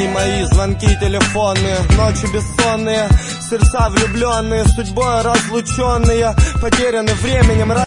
мои звонки телефонные, ночи бессонные, сердца влюбленные, судьбой разлученные, потеряны временем.